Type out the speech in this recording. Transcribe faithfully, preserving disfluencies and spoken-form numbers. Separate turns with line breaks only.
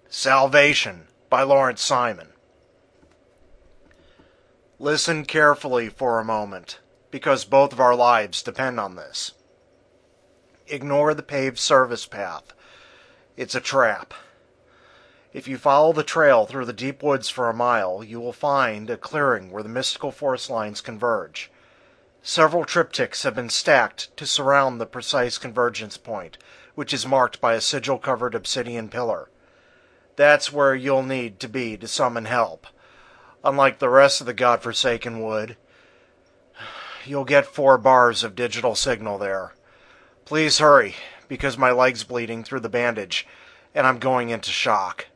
Salvation by Lawrence Simon. Listen carefully for a moment, because both of our lives depend on this. Ignore the paved service path. It's a trap. If you follow the trail through the deep woods for a mile, you will find a clearing where the mystical forest lines converge. Several triptychs have been stacked to surround the precise convergence point, which is marked by a sigil-covered obsidian pillar. That's where you'll need to be to summon help. Unlike the rest of the godforsaken wood, you'll get four bars of digital signal there. Please hurry, because my leg's bleeding through the bandage, and I'm going into shock.